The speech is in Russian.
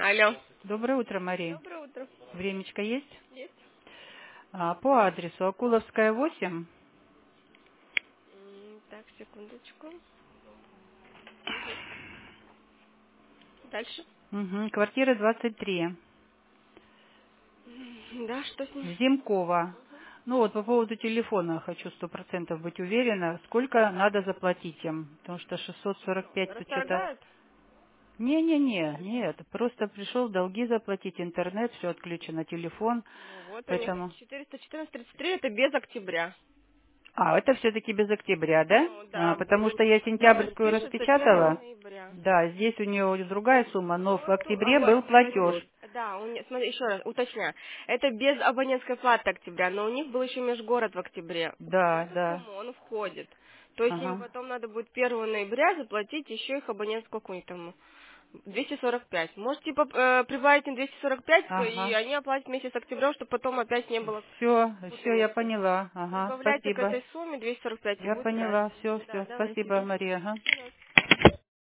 Алло. Доброе утро, Мария. Доброе утро. Времечко есть? Есть. По адресу Акуловская, 8. Так, секундочку. Дальше. Квартира 23. Да, что с ним? Зимкова. Ну вот по поводу телефона хочу 100% быть уверена, сколько надо заплатить им. Потому что 645 тут что-то... Расторгают? Нет. Просто пришел долги заплатить, интернет, все отключено, телефон. Ну вот у них Поэтому... 414,33 это без октября. Это все-таки без октября, да? Ну да, Потому что я сентябрьскую пишется 1 распечатала. ноября. Да, здесь у нее другая сумма, но в Вот, октябре был платеж. да, смотри, еще раз, уточняю. Это без абонентской платы октября, но у них был еще межгород в октябре. В Да, эту да. сумму он входит. То есть им Ага. потом надо будет 1 ноября заплатить еще их абонентскую какую-нибудь там 245. Может, типа, прибавить им 245, и Ага. они оплатят вместе с октябрем, чтобы потом опять не было Все, я путаницы. поняла. Ага, Прибавляйте к спасибо. этой сумме 245 и Я будет поняла. правильно. Все, Да, все. давайте. Спасибо, Мария. Ага.